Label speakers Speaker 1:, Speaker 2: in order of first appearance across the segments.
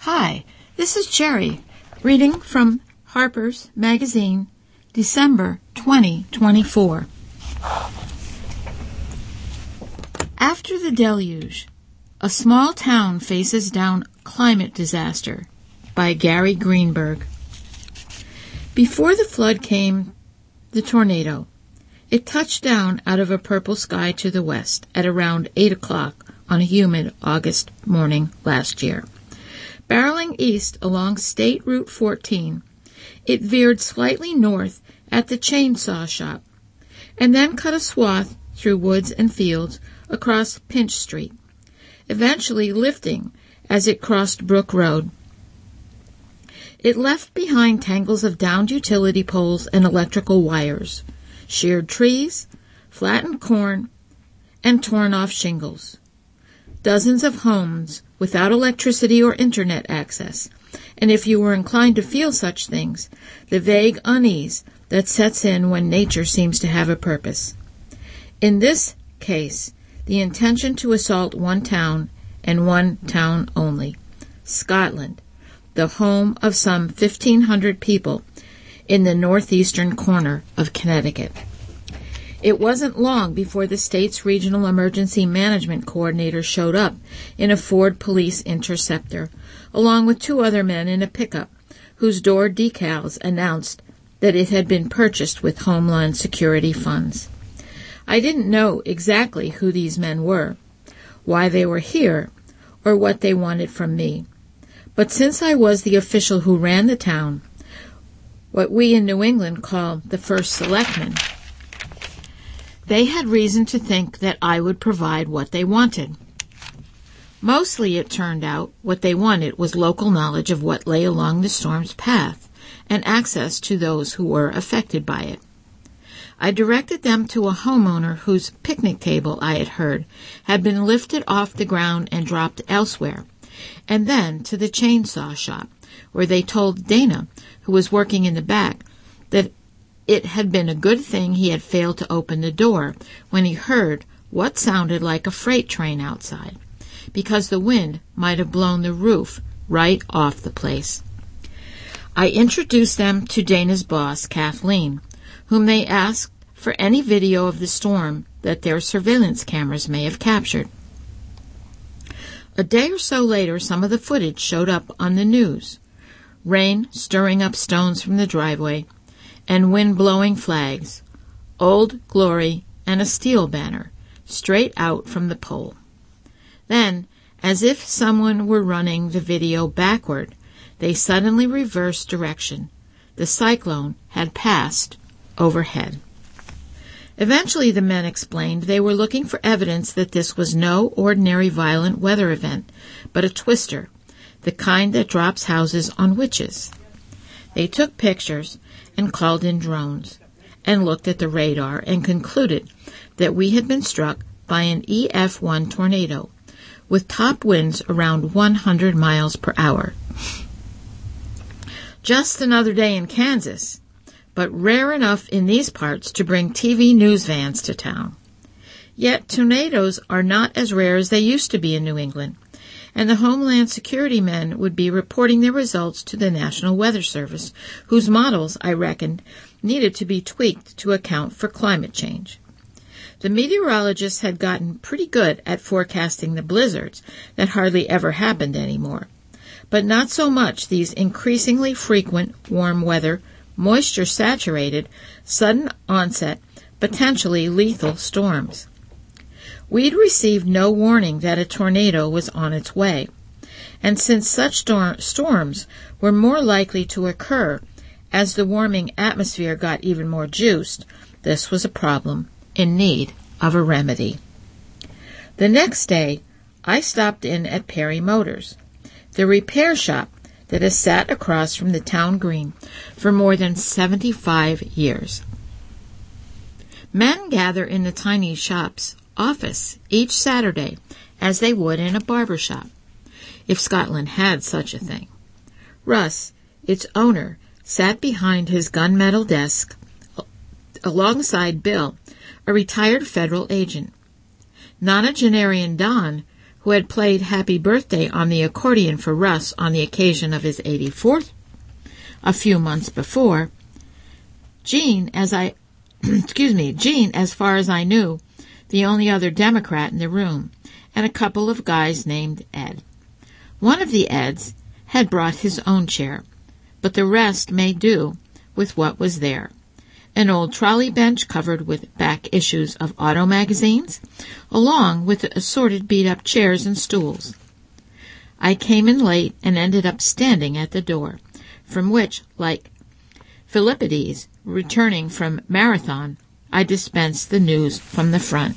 Speaker 1: Hi, this is Jerry, reading from Harper's Magazine, December 2024. After the deluge, a small town faces down climate disaster by Gary Greenberg. Before the flood came the tornado. It touched down out of a purple sky to the west at around 8 o'clock on a humid August morning last year. Barreling east along State Route 14, it veered slightly north at the chainsaw shop, and then cut a swath through woods and fields across Pinch Street, eventually lifting as it crossed Brook Road. It left behind tangles of downed utility poles and electrical wires, sheared trees, flattened corn, and torn off shingles. Dozens of homes without electricity or internet access, and if you were inclined to feel such things, the vague unease that sets in when nature seems to have a purpose. In this case, the intention to assault one town and one town only, Scotland, the home of some 1,500 people in the northeastern corner of Connecticut. It wasn't long before the state's regional emergency management coordinator showed up in a Ford Police Interceptor, along with 2 other men in a pickup, whose door decals announced that it had been purchased with Homeland Security funds. I didn't know exactly who these men were, why they were here, or what they wanted from me. But since I was the official who ran the town, what we in New England call the first selectman, they had reason to think that I would provide what they wanted. Mostly, it turned out, what they wanted was local knowledge of what lay along the storm's path and access to those who were affected by it. I directed them to a homeowner whose picnic table, I had heard, had been lifted off the ground and dropped elsewhere, and then to the chainsaw shop, where they told Dana, who was working in the back, that it had been a good thing he had failed to open the door when he heard what sounded like a freight train outside, because the wind might have blown the roof right off the place. I introduced them to Dana's boss, Kathleen, whom they asked for any video of the storm that their surveillance cameras may have captured. A day or so later, some of the footage showed up on the news. Rain stirring up stones from the driveway, and wind-blowing flags, Old Glory, and a steel banner, straight out from the pole. Then, as if someone were running the video backward, they suddenly reversed direction. The cyclone had passed overhead. Eventually, the men explained they were looking for evidence that this was no ordinary violent weather event, but a twister, the kind that drops houses on witches. They took pictures and called in drones, and looked at the radar and concluded that we had been struck by an EF1 tornado, with top winds around 100 miles per hour. Just another day in Kansas, but rare enough in these parts to bring TV news vans to town. Yet tornadoes are not as rare as they used to be in New England, and the Homeland Security men would be reporting their results to the National Weather Service, whose models, I reckoned, needed to be tweaked to account for climate change. The meteorologists had gotten pretty good at forecasting the blizzards that hardly ever happened anymore, but not so much these increasingly frequent warm weather, moisture-saturated, sudden onset, potentially lethal storms. We'd received no warning that a tornado was on its way, and since such storms were more likely to occur as the warming atmosphere got even more juiced, this was a problem in need of a remedy. The next day, I stopped in at Perry Motors, the repair shop that has sat across from the town green for more than 75 years. Men gather in the tiny shop's office each Saturday as they would in a barber shop, if Scotland had such a thing. Russ, its owner, sat behind his gunmetal desk alongside Bill, a retired federal agent. Nonagenarian Don, who who had played Happy Birthday on the accordion for Russ on the occasion of his 84th a few months before. Jean, as far as I knew, the only other Democrat in the room, and a couple of guys named Ed. One of the Eds had brought his own chair, but the rest made do with what was there. An old trolley bench covered with back issues of auto magazines, along with assorted beat-up chairs and stools. I came in late and ended up standing at the door, from which, like Philippides returning from Marathon, I dispensed the news from the front.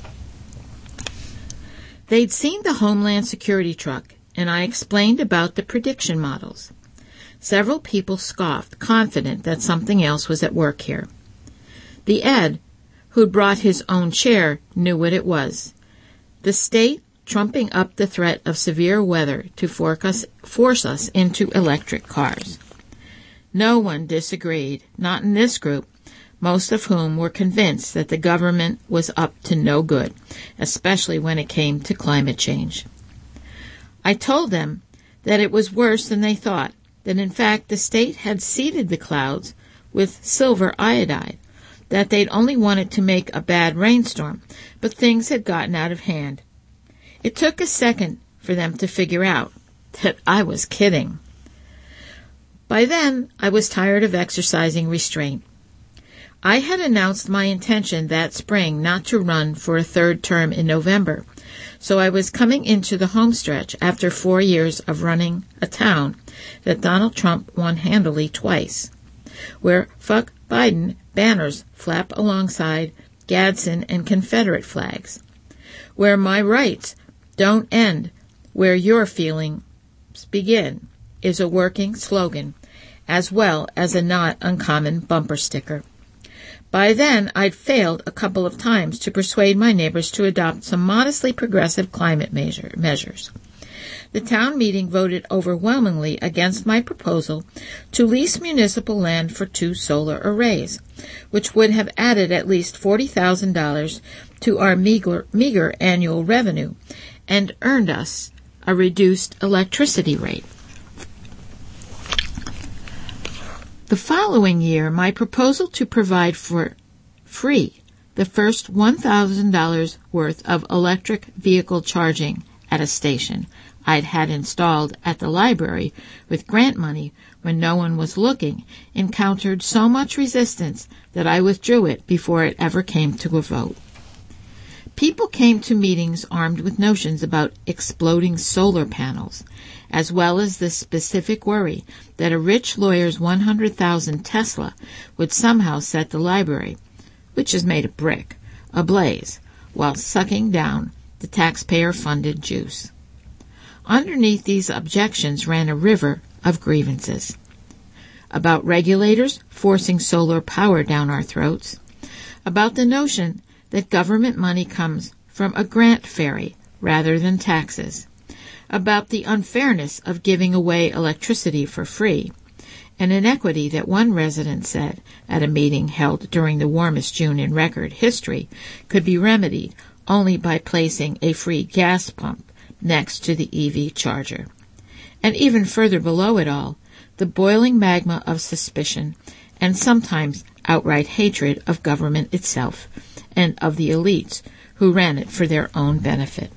Speaker 1: They'd seen the Homeland Security truck, and I explained about the prediction models. Several people scoffed, confident that something else was at work here. The Ed, who'd brought his own chair, knew what it was. The state trumping up the threat of severe weather to force us into electric cars. No one disagreed, not in this group, most of whom were convinced that the government was up to no good, especially when it came to climate change. I told them that it was worse than they thought, that in fact the state had seeded the clouds with silver iodide, that they'd only wanted to make a bad rainstorm, but things had gotten out of hand. It took a second for them to figure out that I was kidding. By then, I was tired of exercising restraint. I had announced my intention that spring not to run for a third term in November, so I was coming into the homestretch after 4 years of running a town that Donald Trump won handily twice, where Fuck Biden banners flap alongside Gadsden and Confederate flags, where my rights don't end where your feelings begin, is a working slogan, as well as a not uncommon bumper sticker. By then, I'd failed a couple of times to persuade my neighbors to adopt some modestly progressive climate measures. The town meeting voted overwhelmingly against my proposal to lease municipal land for 2 solar arrays, which would have added at least $40,000 to our meager annual revenue and earned us a reduced electricity rate. The following year, my proposal to provide for free the first $1,000 worth of electric vehicle charging at a station I'd had installed at the library with grant money when no one was looking encountered so much resistance that I withdrew it before it ever came to a vote. People came to meetings armed with notions about exploding solar panels, as well as the specific worry that a rich lawyer's 100,000 Tesla would somehow set the library, which is made of brick, ablaze, while sucking down the taxpayer-funded juice. Underneath these objections ran a river of grievances. About regulators forcing solar power down our throats, about the notion that government money comes from a grant fairy rather than taxes, about the unfairness of giving away electricity for free, an inequity that one resident said at a meeting held during the warmest June in record history could be remedied only by placing a free gas pump next to the EV charger. And even further below it all, the boiling magma of suspicion and sometimes outright hatred of government itself and of the elites who ran it for their own benefit.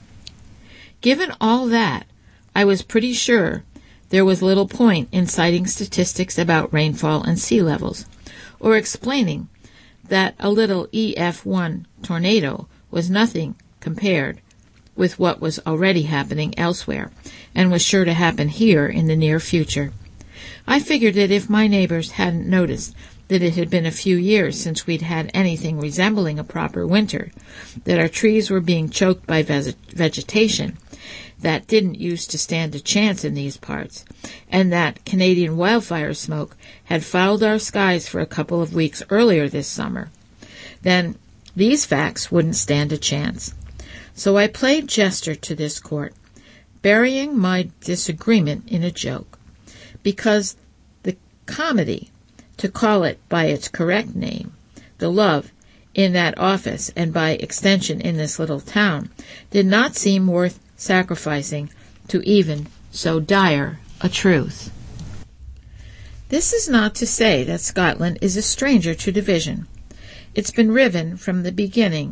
Speaker 1: Given all that, I was pretty sure there was little point in citing statistics about rainfall and sea levels, or explaining that a little EF1 tornado was nothing compared with what was already happening elsewhere, and was sure to happen here in the near future. I figured that if my neighbors hadn't noticed that it had been a few years since we'd had anything resembling a proper winter, that our trees were being choked by vegetation that didn't used to stand a chance in these parts, and that Canadian wildfire smoke had fouled our skies for a couple of weeks earlier this summer, then these facts wouldn't stand a chance. So I played jester to this court, burying my disagreement in a joke, because the comedy, to call it by its correct name, the love in that office and by extension in this little town, did not seem worth sacrificing to even so dire a truth. This is not to say that Scotland is a stranger to division. It's been riven from the beginning.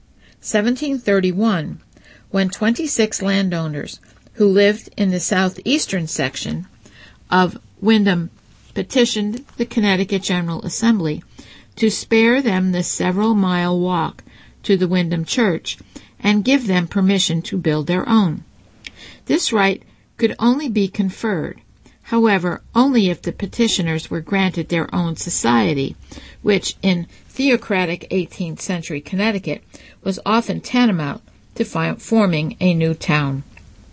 Speaker 1: 1731, when 26 landowners who lived in the southeastern section of Windham petitioned the Connecticut General Assembly to spare them the several-mile walk to the Windham Church and give them permission to build their own. This right could only be conferred, however, only if the petitioners were granted their own society, which in theocratic 18th century Connecticut was often tantamount to forming a new town.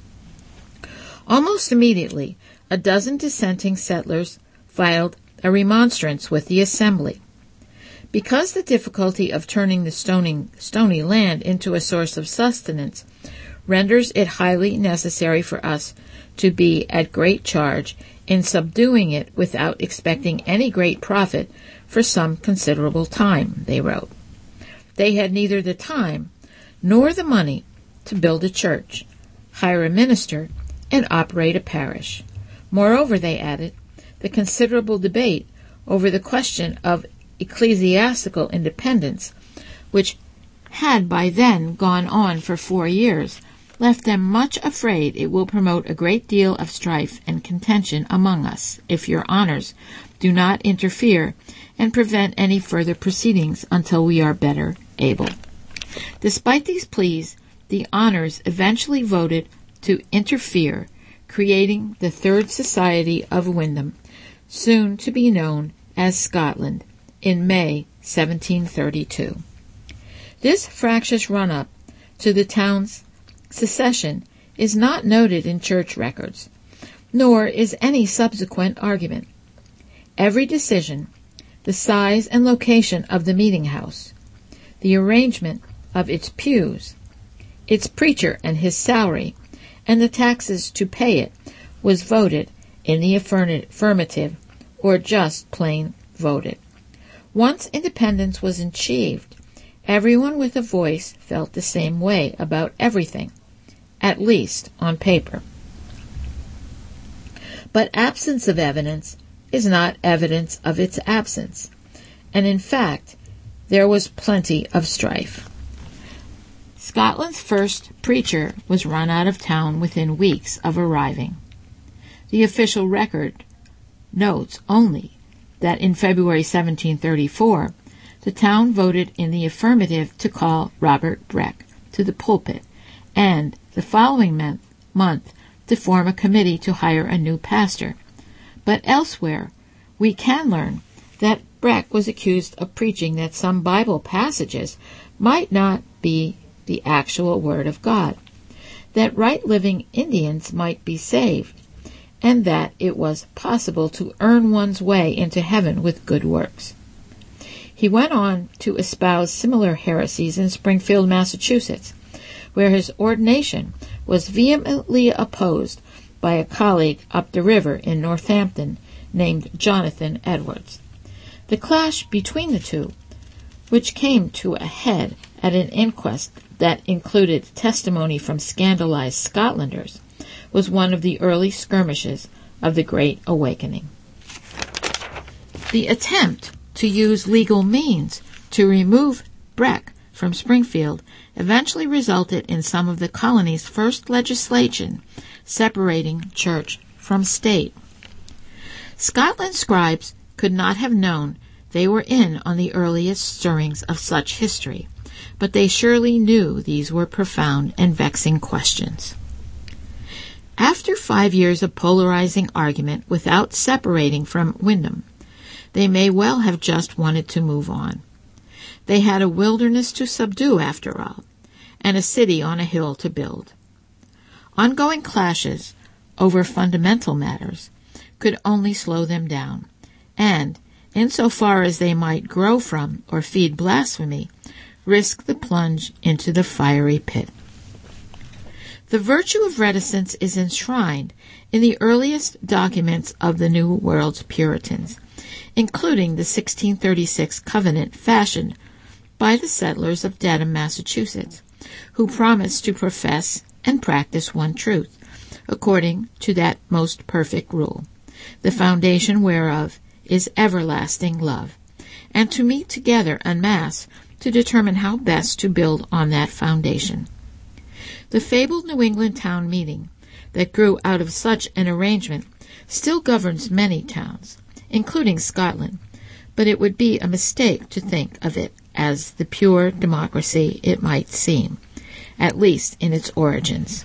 Speaker 1: Almost immediately, a dozen dissenting settlers filed a remonstrance with the Assembly. Because the difficulty of turning the stony land into a source of sustenance renders it highly necessary for us to be at great charge in subduing it without expecting any great profit for some considerable time, they wrote. They had neither the time nor the money to build a church, hire a minister, and operate a parish. Moreover, they added, the considerable debate over the question of ecclesiastical independence, which had by then gone on for 4 years, left them much afraid it will promote a great deal of strife and contention among us, if your honors do not interfere and prevent any further proceedings until we are better able. Despite these pleas, the honors eventually voted to interfere, creating the Third Society of Windham, soon to be known as Scotland, in May 1732. This fractious run-up to the town's secession is not noted in church records, nor is any subsequent argument. Every decision, the size and location of the meeting house, the arrangement of its pews, its preacher and his salary, and the taxes to pay it, was voted in the affirmative, or just plain voted. Once independence was achieved, everyone with a voice felt the same way about everything, at least on paper. But absence of evidence is not evidence of its absence, and in fact, there was plenty of strife. Scotland's first preacher was run out of town within weeks of arriving. The official record notes only that in February 1734, the town voted in the affirmative to call Robert Breck to the pulpit, and the following month to form a committee to hire a new pastor. But elsewhere, we can learn that Breck was accused of preaching that some Bible passages might not be the actual Word of God, that right-living Indians might be saved, and that it was possible to earn one's way into heaven with good works. He went on to espouse similar heresies in Springfield, Massachusetts, where his ordination was vehemently opposed by a colleague up the river in Northampton named Jonathan Edwards. The clash between the two, which came to a head at an inquest that included testimony from scandalized Scotlanders, was one of the early skirmishes of the Great Awakening. The attempt to use legal means to remove Breck from Springfield eventually resulted in some of the colony's first legislation separating church from state. Scotland's scribes could not have known they were in on the earliest stirrings of such history, but they surely knew these were profound and vexing questions. After 5 years of polarizing argument without separating from Windham, they may well have just wanted to move on. They had a wilderness to subdue, after all, and a city on a hill to build. Ongoing clashes over fundamental matters could only slow them down, and, insofar as they might grow from or feed blasphemy, risk the plunge into the fiery pit. The virtue of reticence is enshrined in the earliest documents of the New World's Puritans, including the 1636 covenant fashioned by the settlers of Dedham, Massachusetts, who promised to profess and practice one truth, according to that most perfect rule, the foundation whereof is everlasting love, and to meet together en masse to determine how best to build on that foundation. The fabled New England town meeting that grew out of such an arrangement still governs many towns, including Scotland, but it would be a mistake to think of it as the pure democracy it might seem, at least in its origins.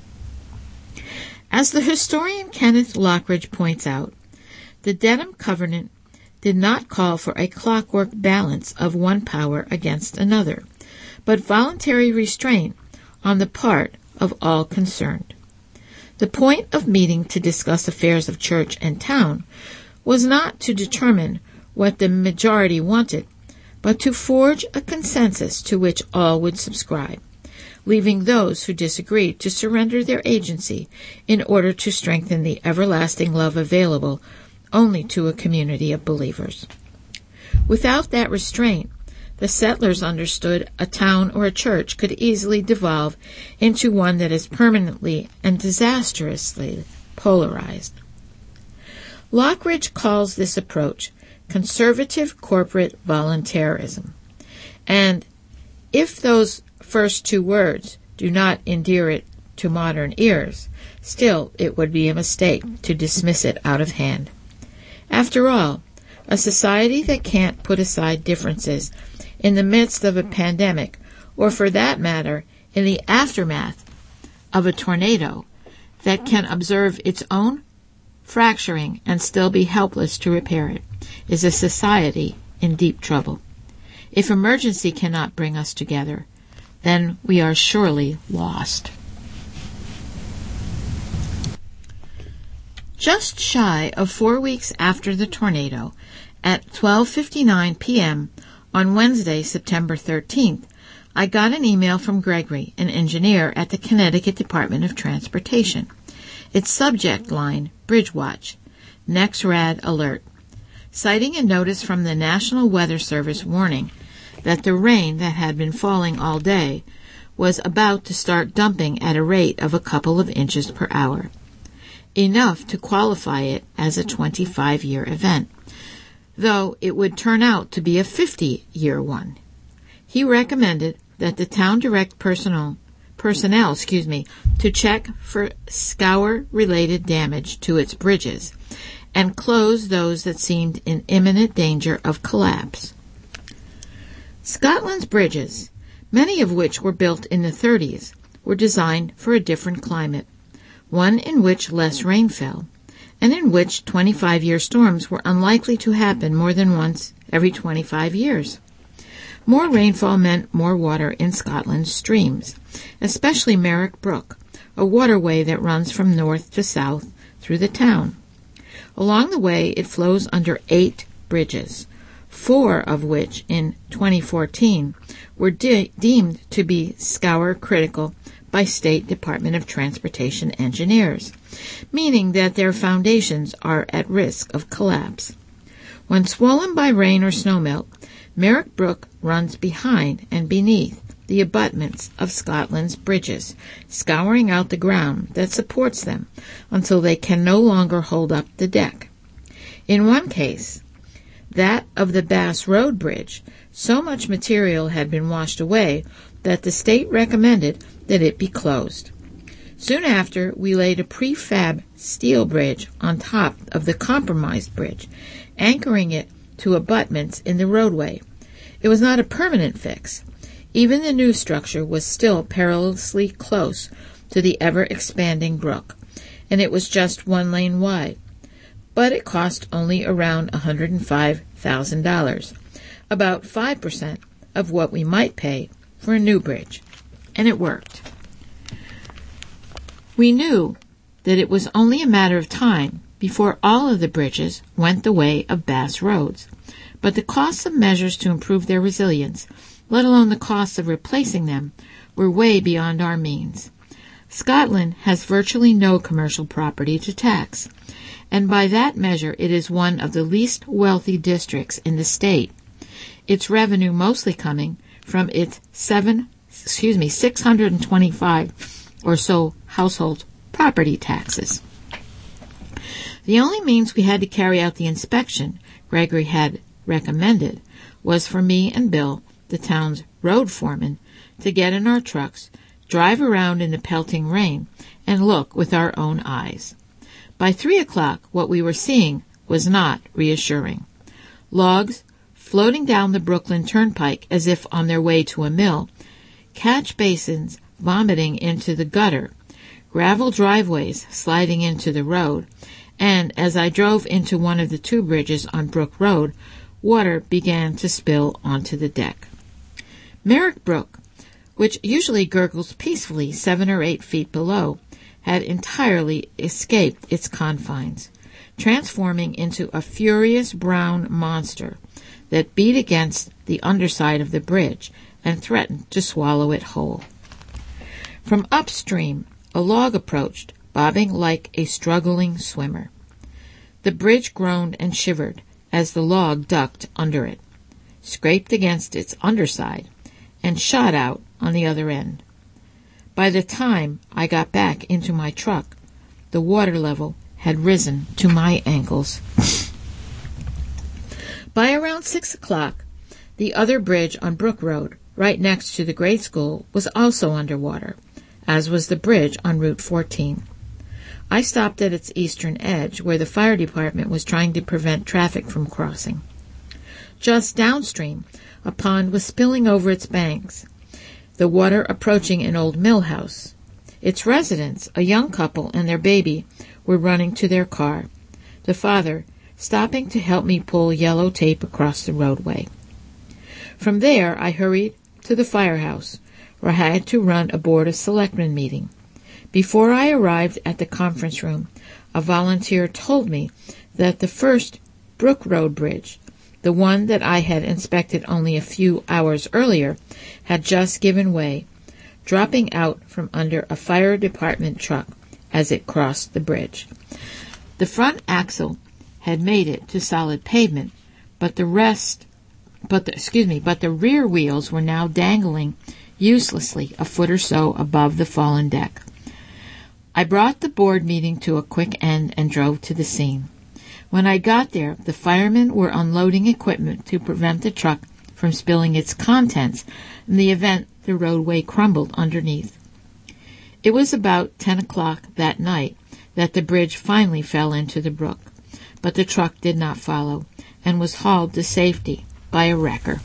Speaker 1: As the historian Kenneth Lockridge points out, the Dedham Covenant did not call for a clockwork balance of one power against another, but voluntary restraint on the part of all concerned. The point of meeting to discuss affairs of church and town was not to determine what the majority wanted, but to forge a consensus to which all would subscribe, leaving those who disagreed to surrender their agency in order to strengthen the everlasting love available only to a community of believers. Without that restraint, the settlers understood a town or a church could easily devolve into one that is permanently and disastrously polarized. Lockridge calls this approach conservative corporate voluntarism, and if those first two words do not endear it to modern ears, still it would be a mistake to dismiss it out of hand. After all, a society that can't put aside differences in the midst of a pandemic, or for that matter, in the aftermath of a tornado, that can observe its own fracturing and still be helpless to repair it, is a society in deep trouble. If emergency cannot bring us together, then we are surely lost. Just shy of 4 weeks after the tornado, at 12:59 p.m. on Wednesday, September 13th, I got an email from Gregory, an engineer at the Connecticut Department of Transportation. Its subject line, Bridge Watch, NEXRAD Alert, citing a notice from the National Weather Service warning that the rain that had been falling all day was about to start dumping at a rate of a couple of inches per hour, enough to qualify it as a 25-year event, though it would turn out to be a 50-year one. He recommended that the town direct personnel to check for scour-related damage to its bridges and close those that seemed in imminent danger of collapse. Scotland's bridges, many of which were built in the 30s, were designed for a different climate, one in which less rain fell, and in which 25-year storms were unlikely to happen more than once every 25 years. More rainfall meant more water in Scotland's streams, especially Merrick Brook, a waterway that runs from north to south through the town. Along the way, it flows under 8 bridges, 4 of which in 2014 were deemed to be scour critical by State Department of Transportation engineers, meaning that their foundations are at risk of collapse. When swollen by rain or snowmelt, Merrick Brook runs behind and beneath the abutments of Scotland's bridges, scouring out the ground that supports them until they can no longer hold up the deck. In one case, that of the Bass Road Bridge, so much material had been washed away that the state recommended that it be closed. Soon after, we laid a prefab steel bridge on top of the compromised bridge, anchoring it to abutments in the roadway. It was not a permanent fix. Even the new structure was still perilously close to the ever-expanding brook, and it was just 1 lane wide. But it cost only around $105,000, about 5% of what we might pay for a new bridge. And it worked. We knew that it was only a matter of time before all of the bridges went the way of Bass Roads, but the costs of measures to improve their resilience, let alone the costs of replacing them, were way beyond our means. Scotland has virtually no commercial property to tax, and by that measure it is one of the least wealthy districts in the state, its revenue mostly coming from its 625 or so household property taxes. The only means we had to carry out the inspection Gregory had recommended was for me and Bill, the town's road foreman, to get in our trucks, drive around in the pelting rain, and look with our own eyes. By 3 o'clock, what we were seeing was not reassuring. Logs floating down the Brooklyn Turnpike as if on their way to a mill, catch basins vomiting into the gutter, gravel driveways sliding into the road, and as I drove into one of the 2 bridges on Brook Road, water began to spill onto the deck. Merrick Brook, which usually gurgles peacefully 7 or 8 feet below, had entirely escaped its confines, transforming into a furious brown monster that beat against the underside of the bridge and threatened to swallow it whole. From upstream, a log approached, bobbing like a struggling swimmer. The bridge groaned and shivered as the log ducked under it, scraped against its underside, and shot out on the other end. By the time I got back into my truck, the water level had risen to my ankles. By around 6 o'clock, the other bridge on Brook Road, right next to the grade school, was also underwater, as was the bridge on Route 14. I stopped at its eastern edge, where the fire department was trying to prevent traffic from crossing. Just downstream, a pond was spilling over its banks, the water approaching an old mill house. Its residents, a young couple and their baby, were running to their car, the father stopping to help me pull yellow tape across the roadway. From there, I hurried to the firehouse, where I had to run a Board of Selectmen meeting. Before I arrived at the conference room, a volunteer told me that the first Brook Road Bridge, the one that I had inspected only a few hours earlier, had just given way, dropping out from under a fire department truck as it crossed the bridge. The front axle had made it to solid pavement, but the rear wheels were now dangling uselessly a foot or so above the fallen deck. I brought the board meeting to a quick end and drove to the scene. When I got there, the firemen were unloading equipment to prevent the truck from spilling its contents in the event the roadway crumbled underneath. It was about 10 o'clock that night that the bridge finally fell into the brook, but the truck did not follow and was hauled to safety by a wrecker.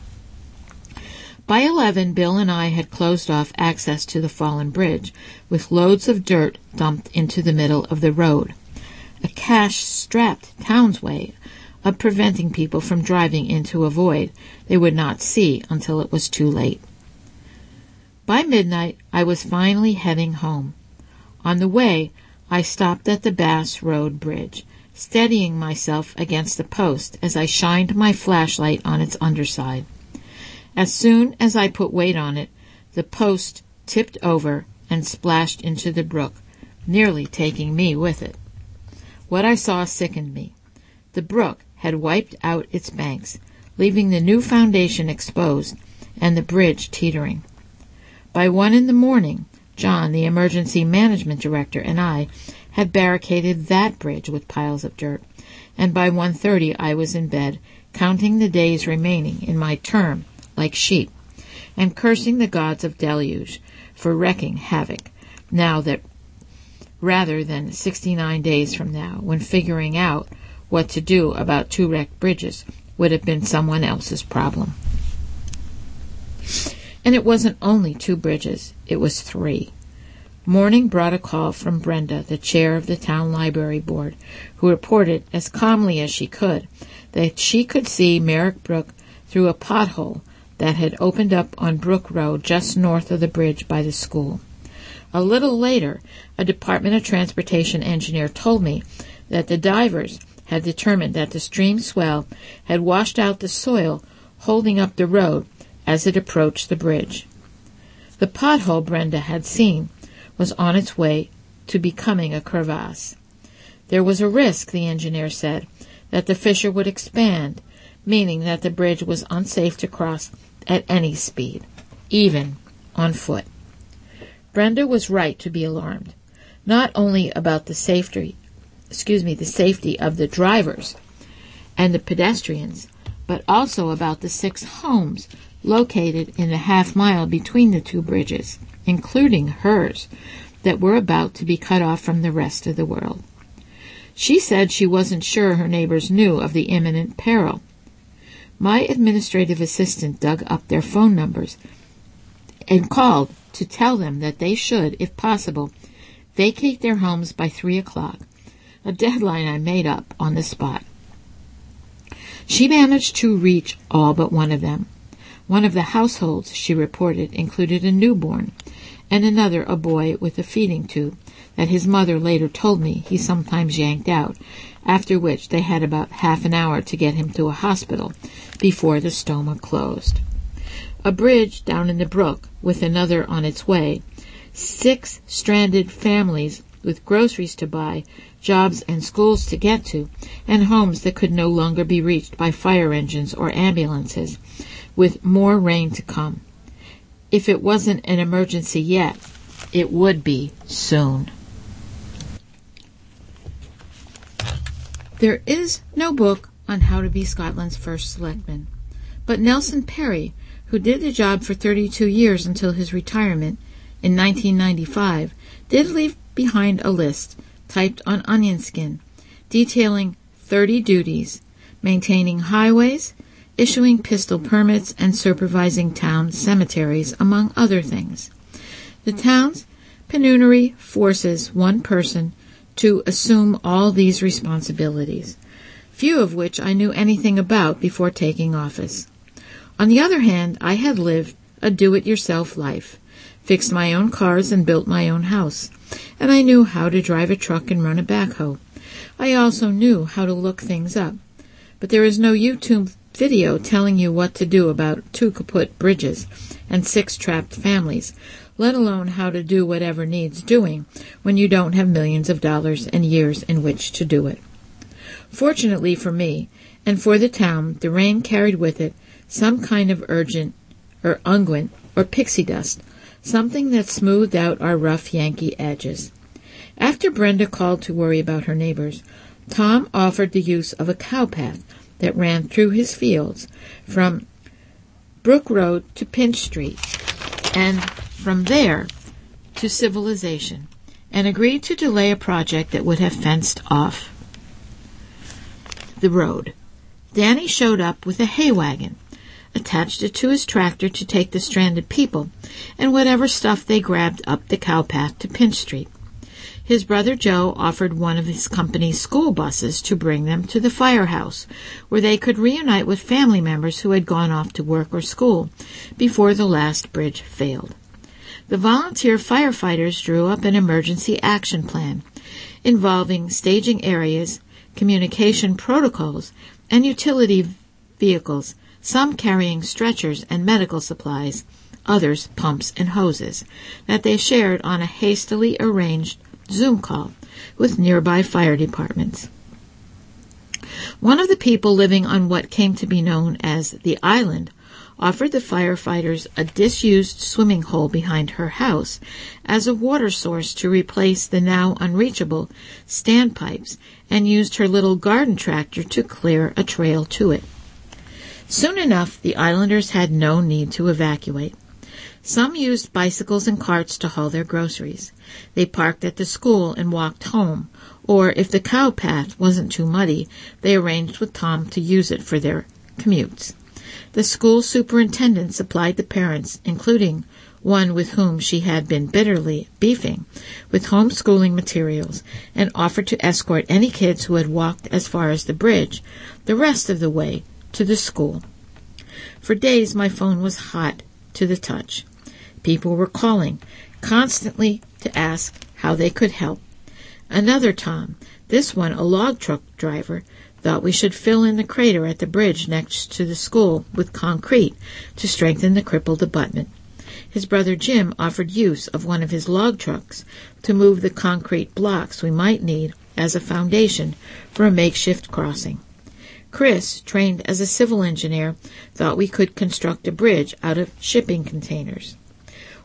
Speaker 1: By 11, Bill and I had closed off access to the fallen bridge, with loads of dirt dumped into the middle of the road, a cash-strapped town's way of preventing people from driving into a void they would not see until it was too late. By midnight, I was finally heading home. On the way, I stopped at the Bass Road Bridge, steadying myself against the post as I shined my flashlight on its underside. As soon as I put weight on it, the post tipped over and splashed into the brook, nearly taking me with it. What I saw sickened me. The brook had wiped out its banks, leaving the new foundation exposed and the bridge teetering. By 1 a.m, John, the emergency management director, and I had barricaded that bridge with piles of dirt, and by 1:30 I was in bed, counting the days remaining in my term like sheep, and cursing the gods of deluge for wreaking havoc, now that rather than 69 days from now, when figuring out what to do about 2 wrecked bridges would have been someone else's problem. And it wasn't only 2 bridges, it was 3. Morning brought a call from Brenda, the chair of the town library board, who reported as calmly as she could that she could see Merrick Brook through a pothole that had opened up on Brook Road just north of the bridge by the school. A little later, a Department of Transportation engineer told me that the divers had determined that the stream swell had washed out the soil holding up the road as it approached the bridge. The pothole Brenda had seen was on its way to becoming a crevasse. There was a risk, the engineer said, that the fissure would expand, meaning that the bridge was unsafe to cross at any speed, even on foot. Brenda was right to be alarmed, not only about the safety of the drivers and the pedestrians, but also about the 6 homes located in the half-mile between the 2 bridges, including hers, that were about to be cut off from the rest of the world. She said she wasn't sure her neighbors knew of the imminent peril. My administrative assistant dug up their phone numbers and called to tell them that they should, if possible, vacate their homes by 3 o'clock, a deadline I made up on the spot. She managed to reach all but one of them. One of the households, she reported, included a newborn, and another a boy with a feeding tube that his mother later told me he sometimes yanked out, after which they had about half an hour to get him to a hospital before the stoma closed. A bridge down in the brook, with another on its way, 6 stranded families with groceries to buy, jobs and schools to get to, and homes that could no longer be reached by fire engines or ambulances, with more rain to come. If it wasn't an emergency yet, it would be soon. There is no book on how to be Scotland's first selectman, but Nelson Perry, who did the job for 32 years until his retirement in 1995, did leave behind a list typed on onion skin, detailing 30 duties, maintaining highways, issuing pistol permits, and supervising town cemeteries, among other things. The town's pecuniary forces one person to assume all these responsibilities, few of which I knew anything about before taking office. On the other hand, I had lived a do-it-yourself life, fixed my own cars and built my own house, and I knew how to drive a truck and run a backhoe. I also knew how to look things up, but there is no YouTube video telling you what to do about 2 kaput bridges and 6 trapped families, let alone how to do whatever needs doing when you don't have millions of dollars and years in which to do it. Fortunately for me, and for the town, the rain carried with it some kind of unguent or pixie dust, something that smoothed out our rough Yankee edges. After Brenda called to worry about her neighbors, Tom offered the use of a cow path that ran through his fields from Brook Road to Pinch Street, and from there to civilization, and agreed to delay a project that would have fenced off the road. Danny showed up with a hay wagon, attached it to his tractor to take the stranded people and whatever stuff they grabbed up the cow path to Pinch Street. His brother Joe offered one of his company's school buses to bring them to the firehouse, where they could reunite with family members who had gone off to work or school before the last bridge failed. The volunteer firefighters drew up an emergency action plan involving staging areas, communication protocols, and utility vehicles, some carrying stretchers and medical supplies, others pumps and hoses, that they shared on a hastily arranged Zoom call with nearby fire departments. One of the people living on what came to be known as the island offered the firefighters a disused swimming hole behind her house as a water source to replace the now unreachable standpipes, and used her little garden tractor to clear a trail to it. Soon enough, the islanders had no need to evacuate. Some used bicycles and carts to haul their groceries. They parked at the school and walked home, or if the cow path wasn't too muddy, they arranged with Tom to use it for their commutes. The school superintendent supplied the parents, including one with whom she had been bitterly beefing, with homeschooling materials, and offered to escort any kids who had walked as far as the bridge the rest of the way to the school. For days my phone was hot to the touch. People were calling constantly to ask how they could help. Another Tom, this one a log truck driver, thought we should fill in the crater at the bridge next to the school with concrete to strengthen the crippled abutment. His brother Jim offered use of one of his log trucks to move the concrete blocks we might need as a foundation for a makeshift crossing. Chris, trained as a civil engineer, thought we could construct a bridge out of shipping containers.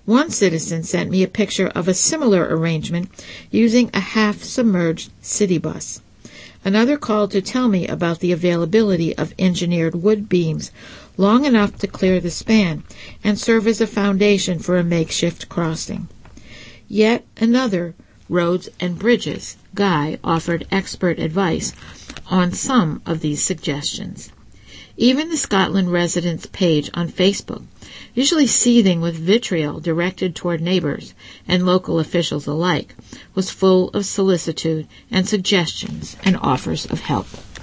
Speaker 1: One citizen sent me a picture of a similar arrangement using a half-submerged city bus. Another called to tell me about the availability of engineered wood beams long enough to clear the span and serve as a foundation for a makeshift crossing. Yet another roads and bridges guy offered expert advice on some of these suggestions. Even the Scotland Residents page on Facebook, usually seething with vitriol directed toward neighbors and local officials alike, was full of solicitude and suggestions and offers of help.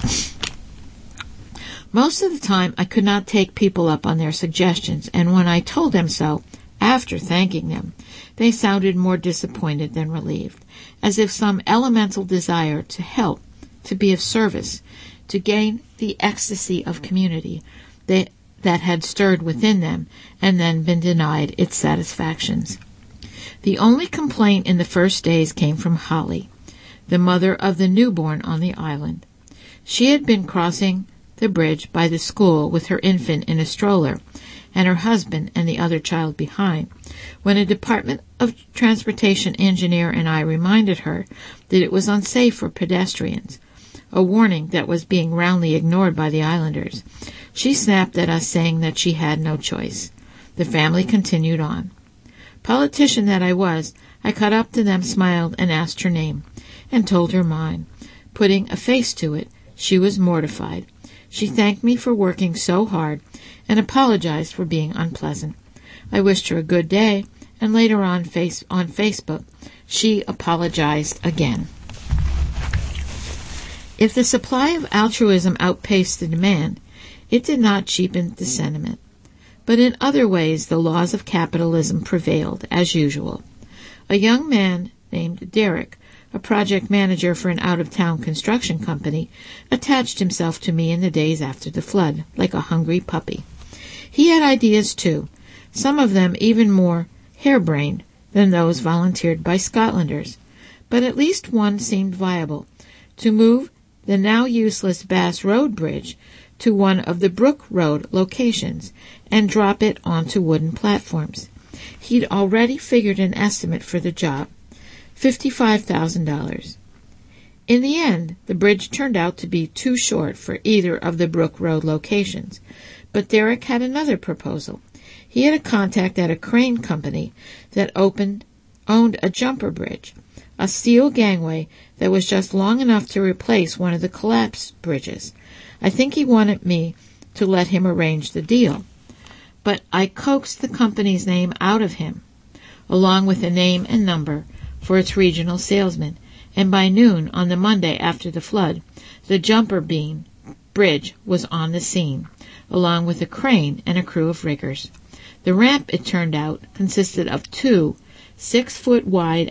Speaker 1: Most of the time I could not take people up on their suggestions, and when I told them so, after thanking them, they sounded more disappointed than relieved, as if some elemental desire to help, to be of service, to gain the ecstasy of community that had stirred within them and then been denied its satisfactions. The only complaint in the first days came from Holly, the mother of the newborn on the island. She had been crossing the bridge by the school with her infant in a stroller and her husband and the other child behind, when a Department of Transportation engineer and I reminded her that it was unsafe for pedestrians, a warning that was being roundly ignored by the islanders. She snapped at us, saying that she had no choice. The family continued on. Politician that I was, I cut up to them, smiled, and asked her name, and told her mine. Putting a face to it, she was mortified. She thanked me for working so hard and apologized for being unpleasant. I wished her a good day, and later on Facebook, she apologized again. If the supply of altruism outpaced the demand, it did not cheapen the sentiment. But in other ways, the laws of capitalism prevailed, as usual. A young man named Derek, a project manager for an out-of-town construction company, attached himself to me in the days after the flood, like a hungry puppy. He had ideas, too, some of them even more harebrained than those volunteered by Scotlanders. But at least one seemed viable: to move the now useless Bass Road Bridge to one of the Brook Road locations and drop it onto wooden platforms. He'd already figured an estimate for the job, $55,000. In the end, the bridge turned out to be too short for either of the Brook Road locations, but Derek had another proposal. He had a contact at a crane company that owned a jumper bridge, a steel gangway that was just long enough to replace one of the collapsed bridges. I think he wanted me to let him arrange the deal, but I coaxed the company's name out of him, along with a name and number for its regional salesman, and by noon on the Monday after the flood, the jumper bridge was on the scene, along with a crane and a crew of riggers. The ramp, it turned out, consisted of two 6-foot-wide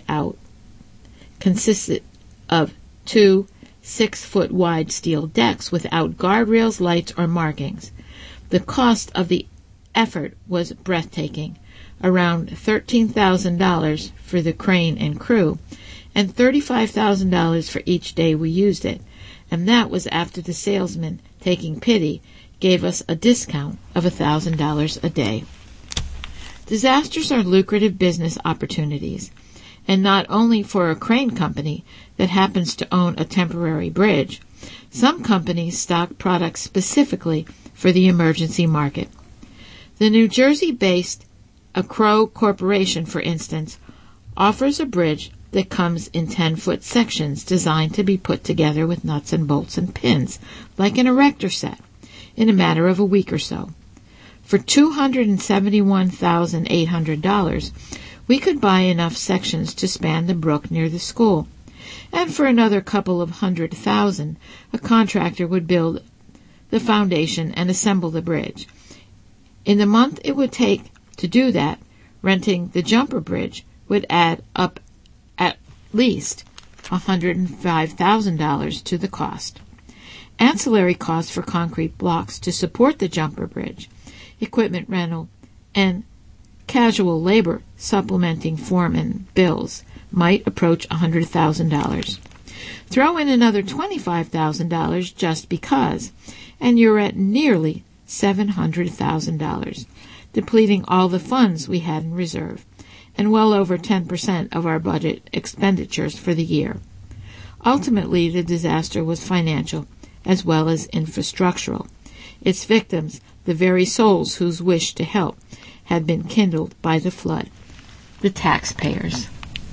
Speaker 1: steel decks without guardrails, lights, or markings. The cost of the effort was breathtaking, around $13,000 for the crane and crew, and $35,000 for each day we used it, and that was after the salesman, taking pity, gave us a discount of $1,000 a day. Disasters are lucrative business opportunities, and not only for a crane company that happens to own a temporary bridge. Some companies stock products specifically for the emergency market. The New Jersey-based Accro Corporation, for instance, offers a bridge that comes in 10-foot sections designed to be put together with nuts and bolts and pins, like an erector set, in a matter of a week or so. For $271,800, we could buy enough sections to span the brook near the school, and for another couple of $100,000, a contractor would build the foundation and assemble the bridge. In the month it would take to do that, renting the jumper bridge would add up at least $105,000 to the cost. Ancillary costs for concrete blocks to support the jumper bridge, equipment rental, and casual labor supplementing foreman bills might approach $100,000. Throw in another $25,000 just because, and you're at nearly $700,000, depleting all the funds we had in reserve. and well over 10% of our budget expenditures for the year. Ultimately, the disaster was financial as well as infrastructural. Its victims, the very souls whose wish to help, had been kindled by the flood, the taxpayers.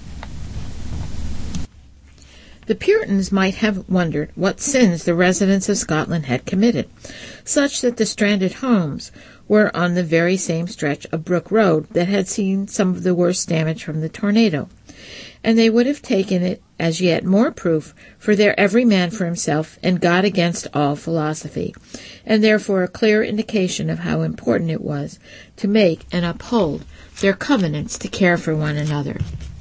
Speaker 1: The Puritans might have wondered what sins the residents of Scotland had committed, such that the stranded homes were on the very same stretch of Brook Road that had seen some of the worst damage from the tornado, and they would have taken it as yet more proof for their every man for himself and God against all philosophy, and therefore a clear indication of how important it was to make and uphold their covenants to care for one another.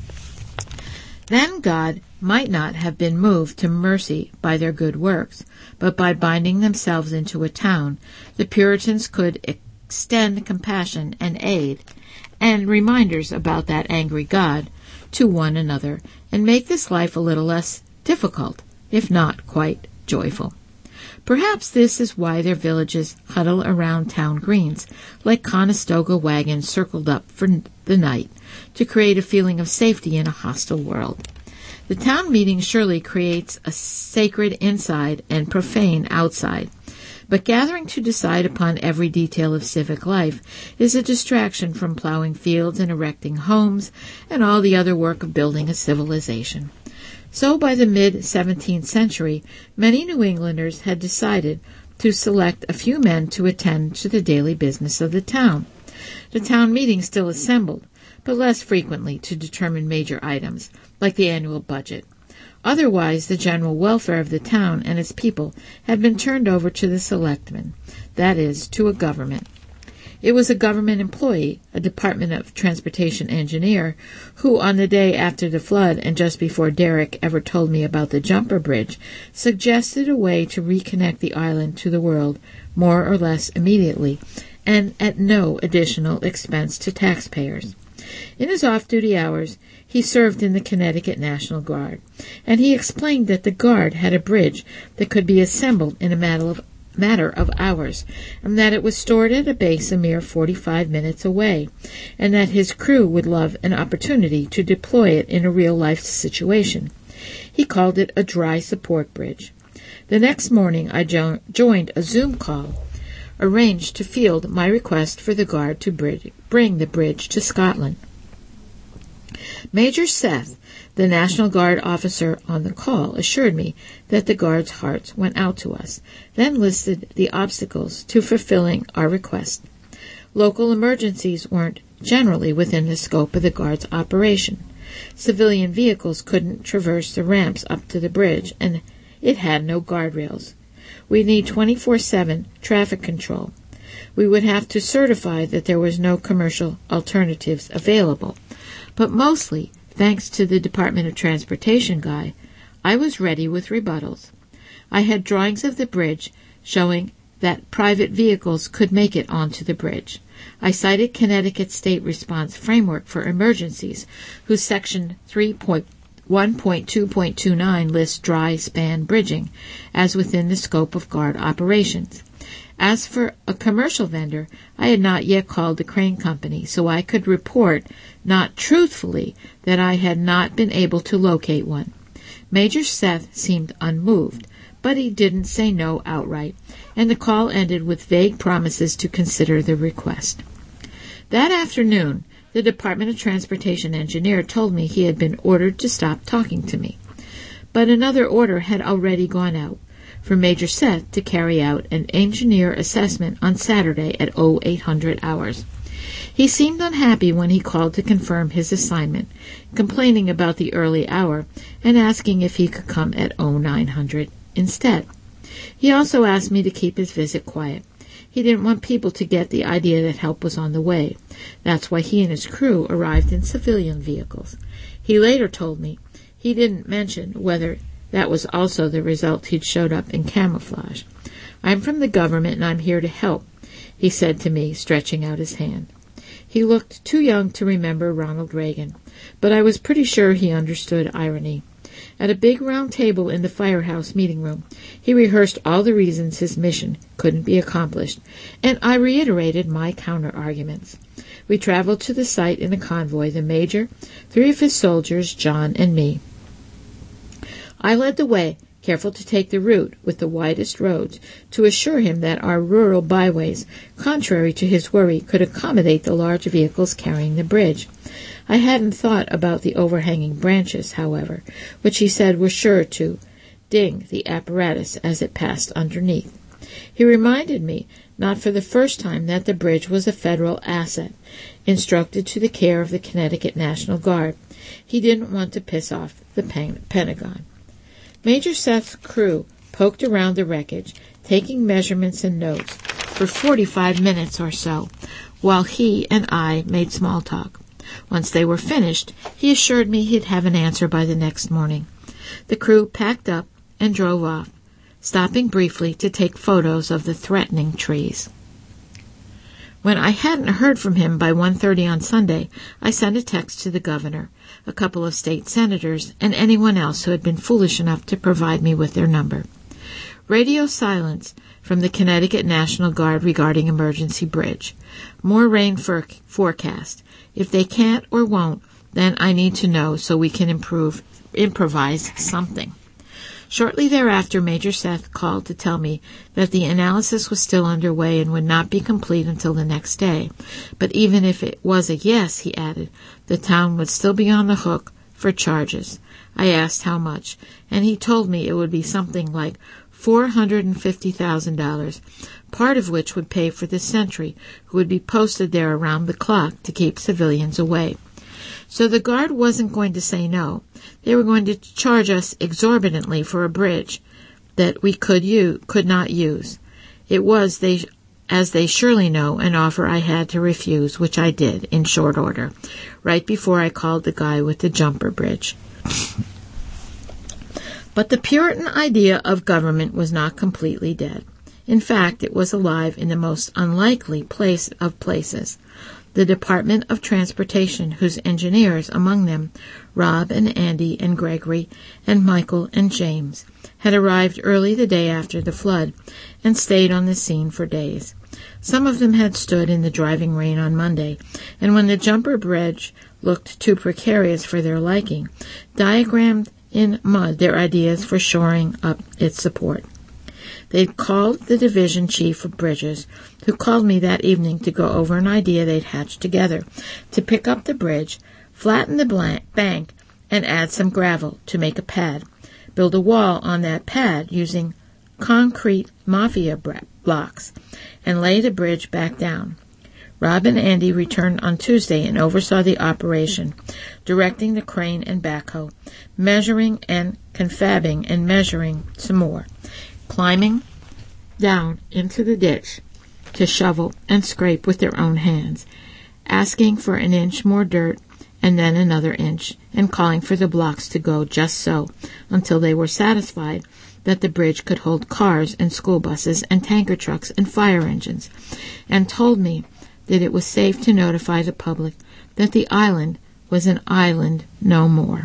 Speaker 1: Then God might not have been moved to mercy by their good works, but by binding themselves into a town, the Puritans could extend compassion and aid and reminders about that angry God to one another and make this life a little less difficult, if not quite joyful. Perhaps this is why their villages huddle around town greens like Conestoga wagons circled up for the night to create a feeling of safety in a hostile world. The town meeting surely creates a sacred inside and profane outside, but gathering to decide upon every detail of civic life is a distraction from plowing fields and erecting homes and all the other work of building a civilization. So by the mid-17th century, many New Englanders had decided to select a few men to attend to the daily business of the town. The town meeting still assembled, but less frequently to determine major items, like the annual budget. Otherwise, the general welfare of the town and its people had been turned over to the selectmen, that is, to a government. It was a government employee, a Department of Transportation engineer, who on the day after the flood and just before Derek ever told me about the jumper bridge, suggested a way to reconnect the island to the world more or less immediately and at no additional expense to taxpayers. In his off-duty hours, he served in the Connecticut National Guard, and he explained that the Guard had a bridge that could be assembled in a matter of hours, and that it was stored at a base a mere 45 minutes away, and that his crew would love an opportunity to deploy it in a real-life situation. He called it a dry support bridge. The next morning I joined a Zoom call arranged to field my request for the Guard to bring the bridge to Scotland. Major Seth, the National Guard officer on the call, assured me that the Guard's hearts went out to us, then listed the obstacles to fulfilling our request. Local emergencies weren't generally within the scope of the Guard's operation. Civilian vehicles couldn't traverse the ramps up to the bridge, and it had no guardrails. We need 24/7 traffic control. We would have to certify that there was no commercial alternatives available. But mostly, thanks to the Department of Transportation guy, I was ready with rebuttals. I had drawings of the bridge showing that private vehicles could make it onto the bridge. I cited Connecticut State Response Framework for Emergencies, whose Section 3.1.2.29 lists dry span bridging as within the scope of Guard operations. As for a commercial vendor, I had not yet called the crane company, so I could report, not truthfully, that I had not been able to locate one. Major Seth seemed unmoved, but he didn't say no outright, and the call ended with vague promises to consider the request. That afternoon, the Department of Transportation engineer told me he had been ordered to stop talking to me. But another order had already gone out, for Major Seth to carry out an engineer assessment on Saturday at 0800 hours. He seemed unhappy when he called to confirm his assignment, complaining about the early hour and asking if he could come at 0900 instead. He also asked me to keep his visit quiet. He didn't want people to get the idea that help was on the way. That's why he and his crew arrived in civilian vehicles. He later told me he didn't mention whether that was also the result he'd showed up in camouflage. "I'm from the government and I'm here to help," he said to me, stretching out his hand. He looked too young to remember Ronald Reagan, but I was pretty sure he understood irony. At a big round table in the firehouse meeting room, he rehearsed all the reasons his mission couldn't be accomplished, and I reiterated my counter-arguments. We traveled to the site in a convoy, the Major, 3 of his soldiers, John, and me. I led the way, careful to take the route with the widest roads, to assure him that our rural byways, contrary to his worry, could accommodate the large vehicles carrying the bridge. I hadn't thought about the overhanging branches, however, which he said were sure to ding the apparatus as it passed underneath. He reminded me, not for the first time, that the bridge was a federal asset, instructed to the care of the Connecticut National Guard. He didn't want to piss off the Pentagon. Major Seth's crew poked around the wreckage, taking measurements and notes, for 45 minutes or so, while he and I made small talk. Once they were finished, he assured me he'd have an answer by the next morning. The crew packed up and drove off, stopping briefly to take photos of the threatening trees. When I hadn't heard from him by 1:30 on Sunday, I sent a text to the governor, a couple of state senators, and anyone else who had been foolish enough to provide me with their number. Radio silence from the Connecticut National Guard regarding emergency bridge. More rain forecast. If they can't or won't, then I need to know so we can improvise something. Shortly thereafter, Major Seth called to tell me that the analysis was still underway and would not be complete until the next day. But even if it was a yes, he added, the town would still be on the hook for charges. I asked how much, and he told me it would be something like $450,000, part of which would pay for the sentry who would be posted there around the clock to keep civilians away. So the Guard wasn't going to say no. They were going to charge us exorbitantly for a bridge that we could not use. It was, as they surely know, an offer I had to refuse, which I did in short order, right before I called the guy with the jumper bridge. But the Puritan idea of government was not completely dead. In fact, it was alive in the most unlikely place of places. The Department of Transportation, whose engineers, among them Rob and Andy and Gregory and Michael and James, had arrived early the day after the flood and stayed on the scene for days. Some of them had stood in the driving rain on Monday, and when the jumper bridge looked too precarious for their liking, diagrammed in mud their ideas for shoring up its support. They'd called the division chief of bridges, who called me that evening to go over an idea they'd hatched together, to pick up the bridge, flatten the bank, and add some gravel to make a pad, build a wall on that pad using concrete mafia blocks, and lay the bridge back down. Rob and Andy returned on Tuesday and oversaw the operation, directing the crane and backhoe, measuring and confabbing and measuring some more, climbing down into the ditch to shovel and scrape with their own hands, asking for an inch more dirt and then another inch, and calling for the blocks to go just so until they were satisfied that the bridge could hold cars and school buses and tanker trucks and fire engines, and told me that it was safe to notify the public that the island was an island no more.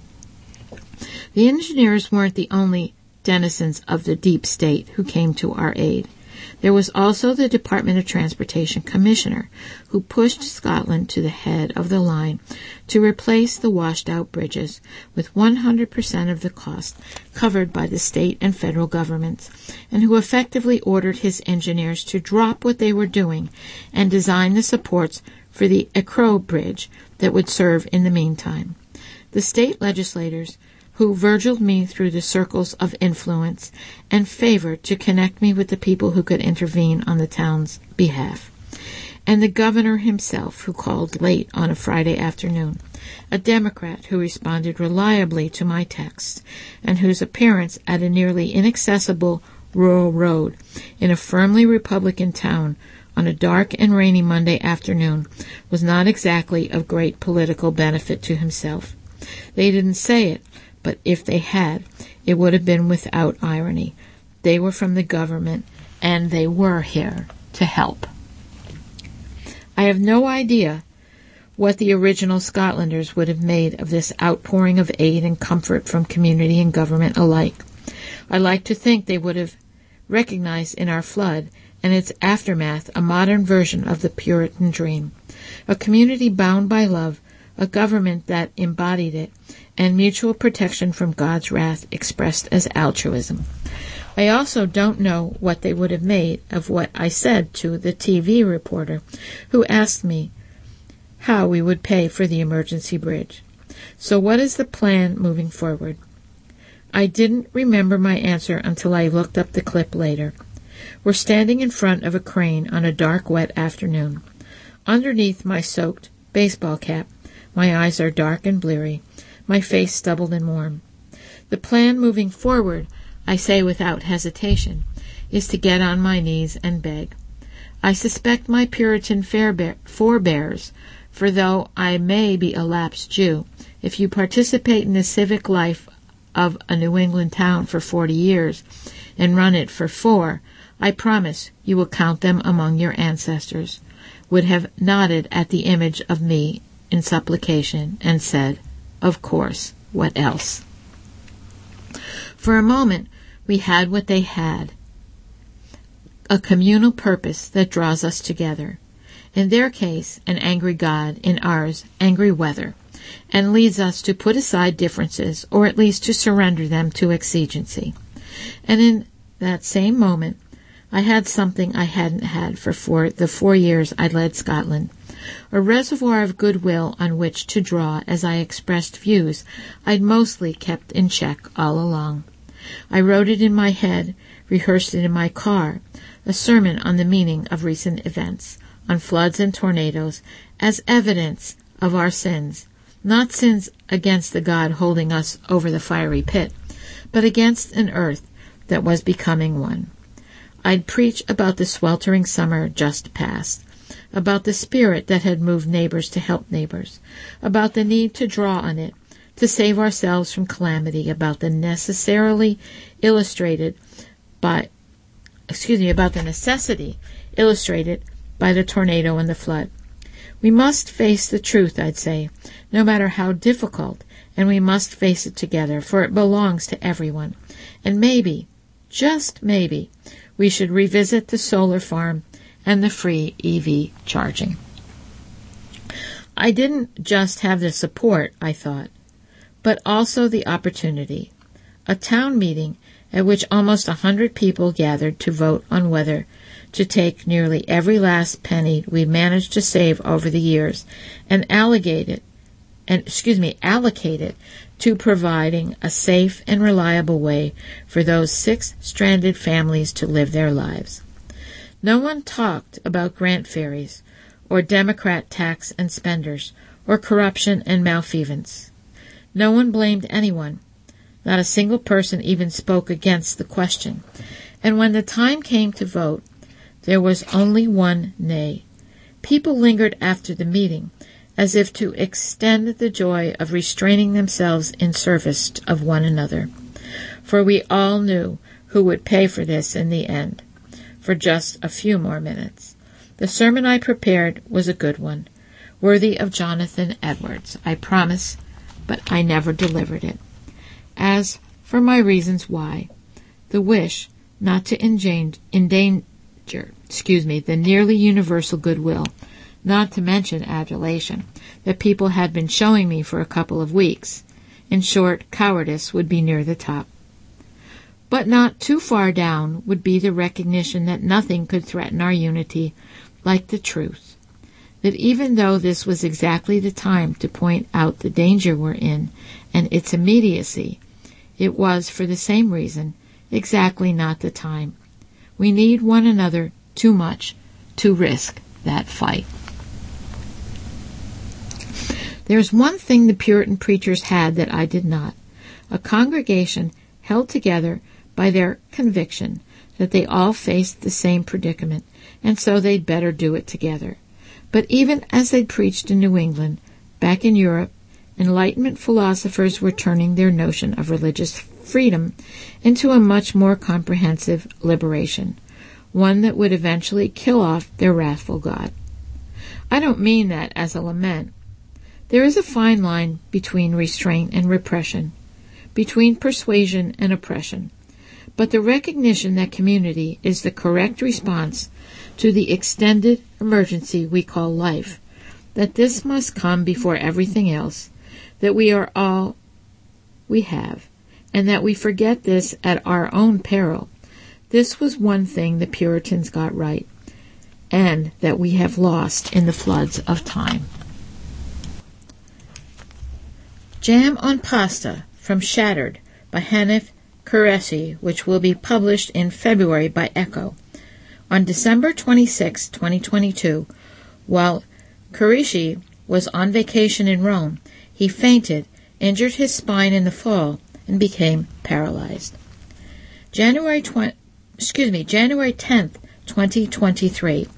Speaker 1: The engineers weren't the only denizens of the deep state who came to our aid. There was also the Department of Transportation Commissioner, who pushed Scotland to the head of the line to replace the washed-out bridges with 100% of the cost covered by the state and federal governments, and who effectively ordered his engineers to drop what they were doing and design the supports for the Ecro Bridge that would serve in the meantime. The state legislators, who virgiled me through the circles of influence and favored to connect me with the people who could intervene on the town's behalf. And the governor himself, who called late on a Friday afternoon, a Democrat who responded reliably to my texts, and whose appearance at a nearly inaccessible rural road in a firmly Republican town on a dark and rainy Monday afternoon was not exactly of great political benefit to himself. They didn't say it, but if they had, it would have been without irony. They were from the government, and they were here to help. I have no idea what the original Scotlanders would have made of this outpouring of aid and comfort from community and government alike. I like to think they would have recognized in our flood and its aftermath a modern version of the Puritan dream, a community bound by love, a government that embodied it, and mutual protection from God's wrath expressed as altruism. I also don't know what they would have made of what I said to the TV reporter who asked me how we would pay for the emergency bridge. So what is the plan moving forward? I didn't remember my answer until I looked up the clip later. We're standing in front of a crane on a dark, wet afternoon. Underneath my soaked baseball cap, my eyes are dark and bleary, my face stubbled and warm. The plan moving forward, I say without hesitation, is to get on my knees and beg. I suspect my Puritan forebears, for though I may be a lapsed Jew, if you participate in the civic life of a New England town for 40 years and run it for 4, I promise you will count them among your ancestors, would have nodded at the image of me in supplication and said, "Of course, what else?" For a moment, we had what they had, a communal purpose that draws us together. In their case, an angry God, in ours, angry weather, and leads us to put aside differences, or at least to surrender them to exigency. And in that same moment, I had something I hadn't had for the 4 years I led Scotland, a reservoir of goodwill on which to draw as I expressed views I'd mostly kept in check all along. I wrote it in my head, rehearsed it in my car, a sermon on the meaning of recent events, on floods and tornadoes, as evidence of our sins, not sins against the God holding us over the fiery pit, but against an earth that was becoming one. I'd preach about the sweltering summer just past, about the spirit that had moved neighbors to help neighbors, about the need to draw on it, to save ourselves from calamity, about the necessity illustrated by the tornado and the flood. We must face the truth, I'd say, no matter how difficult, and we must face it together, for it belongs to everyone. And maybe, just maybe, we should revisit the solar farm and the free EV charging. I didn't just have the support, I thought, but also the opportunity. A town meeting at which almost 100 people gathered to vote on whether to take nearly every last penny we managed to save over the years and allocate it to providing a safe and reliable way for those 6 stranded families to live their lives. No one talked about grant fairies, or Democrat tax and spenders, or corruption and malfeasance. No one blamed anyone. Not a single person even spoke against the question. And when the time came to vote, there was only one nay. People lingered after the meeting, as if to extend the joy of restraining themselves in service of one another. For we all knew who would pay for this in the end. For just a few more minutes. The sermon I prepared was a good one, worthy of Jonathan Edwards, I promise, but I never delivered it. As for my reasons why, the wish not to endanger the nearly universal goodwill, not to mention adulation, that people had been showing me for a couple of weeks. In short, cowardice would be near the top. But not too far down would be the recognition that nothing could threaten our unity like the truth, that even though this was exactly the time to point out the danger we're in and its immediacy, it was, for the same reason, exactly not the time. We need one another too much to risk that fight. There's one thing the Puritan preachers had that I did not, a congregation held together by their conviction that they all faced the same predicament, and so they'd better do it together. But even as they'd preached in New England, back in Europe, Enlightenment philosophers were turning their notion of religious freedom into a much more comprehensive liberation, one that would eventually kill off their wrathful God. I don't mean that as a lament. There is a fine line between restraint and repression, between persuasion and oppression, but the recognition that community is the correct response to the extended emergency we call life, that this must come before everything else, that we are all we have, and that we forget this at our own peril. This was one thing the Puritans got right, and that we have lost in the floods of time. Jam on Pasta from Shattered by Hanif Qureshi, which will be published in February by Echo. On December 26, 2022, while Qureshi was on vacation in Rome, he fainted, injured his spine in the fall, and became paralyzed. January 10th, 2023.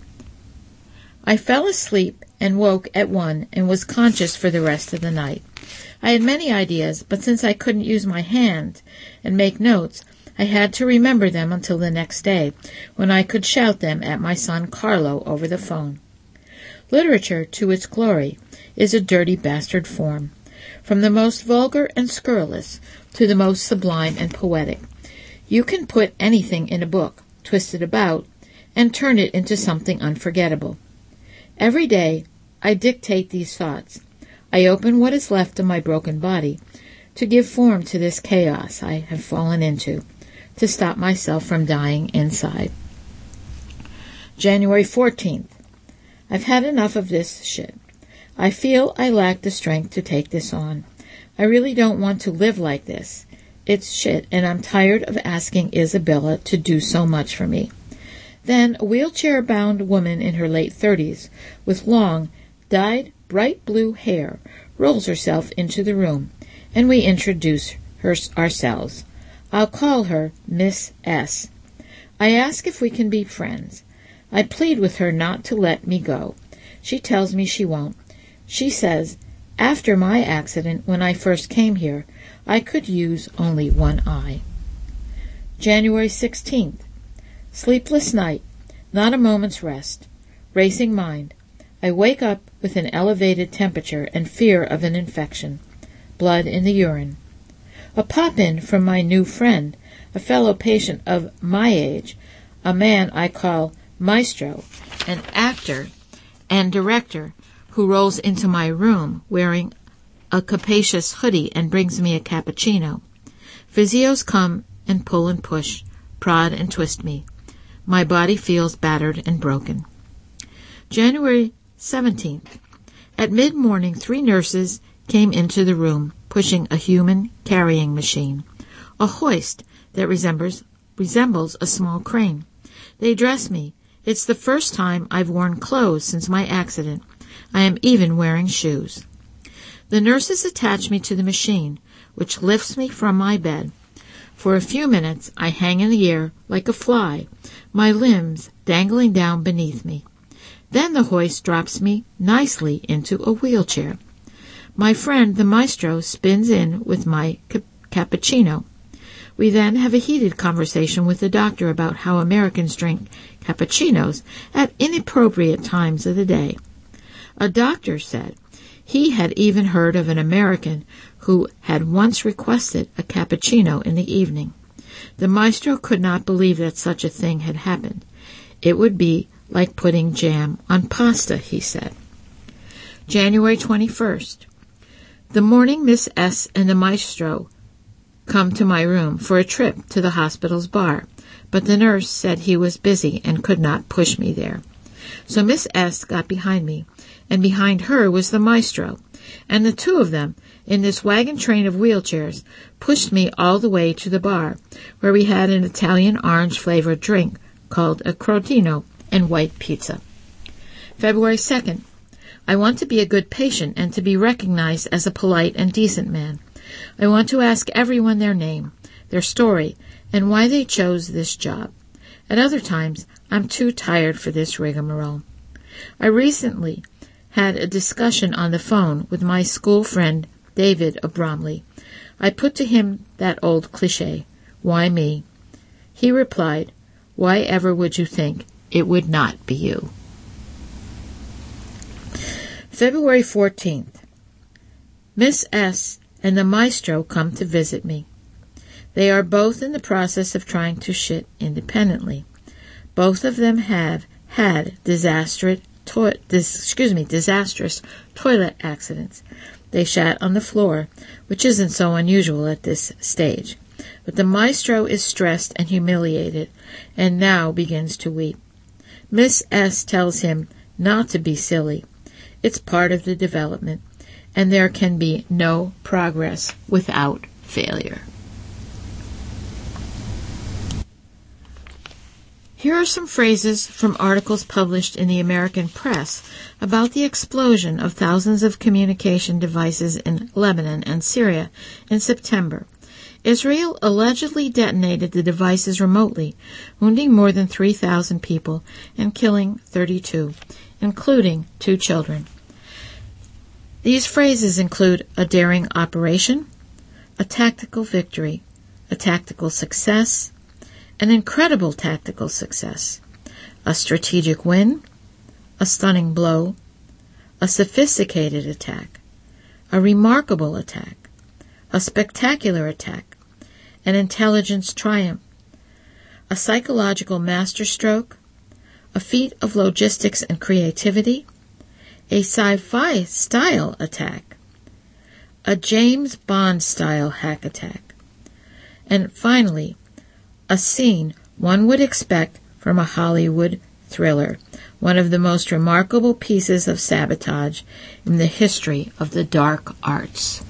Speaker 1: I fell asleep and woke at 1 and was conscious for the rest of the night. I had many ideas, but since I couldn't use my hand and make notes, I had to remember them until the next day, when I could shout them at my son Carlo over the phone. Literature, to its glory, is a dirty bastard form, from the most vulgar and scurrilous to the most sublime and poetic. You can put anything in a book, twist it about, and turn it into something unforgettable. Every day, I dictate these thoughts. I open what is left of my broken body to give form to this chaos I have fallen into, to stop myself from dying inside. January 14th. I've had enough of this shit. I feel I lack the strength to take this on. I really don't want to live like this. It's shit, and I'm tired of asking Isabella to do so much for me. Then a wheelchair-bound woman in her late 30s, with long, dyed, bright blue hair, rolls herself into the room, and we introduce ourselves. I'll call her Miss S. I ask if we can be friends. I plead with her not to let me go. She tells me she won't. She says, after my accident when I first came here, I could use only one eye. January 16th. Sleepless night, not a moment's rest. Racing mind. I wake up with an elevated temperature and fear of an infection. Blood in the urine. A pop-in from my new friend, a fellow patient of my age, a man I call Maestro, an actor and director who rolls into my room wearing a capacious hoodie and brings me a cappuccino. Physios come and pull and push, prod and twist me. My body feels battered and broken. January 17th. At mid-morning, 3 nurses came into the room, pushing a human carrying machine, a hoist that resembles a small crane. They dress me. It's the first time I've worn clothes since my accident. I am even wearing shoes. The nurses attach me to the machine, which lifts me from my bed. For a few minutes, I hang in the air like a fly, my limbs dangling down beneath me. Then the hoist drops me nicely into a wheelchair. My friend, the maestro, spins in with my cappuccino. We then have a heated conversation with the doctor about how Americans drink cappuccinos at inappropriate times of the day. A doctor said he had even heard of an American who had once requested a cappuccino in the evening. The maestro could not believe that such a thing had happened. It would be like putting jam on pasta, he said. January 21st. The morning Miss S. and the maestro come to my room for a trip to the hospital's bar, but the nurse said he was busy and could not push me there. So Miss S. got behind me, and behind her was the maestro, and the two of them, in this wagon train of wheelchairs, pushed me all the way to the bar, where we had an Italian orange-flavored drink called a crotino and white pizza. February 2nd. I want to be a good patient and to be recognized as a polite and decent man. I want to ask everyone their name, their story, and why they chose this job. At other times, I'm too tired for this rigmarole. I recently had a discussion on the phone with my school friend David of Bromley. I put to him that old cliché, why me? He replied, why ever would you think it would not be you? February 14th. Miss S. and the maestro come to visit me. They are both in the process of trying to shit independently. Both of them have had disastrous toilet accidents. They shat on the floor, which isn't so unusual at this stage. But the maestro is stressed and humiliated, and now begins to weep. Miss S. tells him not to be silly. It's part of the development, and there can be no progress without failure. Here are some phrases from articles published in the American press about the explosion of thousands of communication devices in Lebanon and Syria in September. Israel allegedly detonated the devices remotely, wounding more than 3,000 people and killing 32, including 2 children. These phrases include a daring operation, a tactical victory, a tactical success, an incredible tactical success, a strategic win, a stunning blow, a sophisticated attack, a remarkable attack, a spectacular attack, an intelligence triumph, a psychological masterstroke, a feat of logistics and creativity, a sci-fi style attack, a James Bond style hack attack, and finally, a scene one would expect from a Hollywood thriller, one of the most remarkable pieces of sabotage in the history of the dark arts.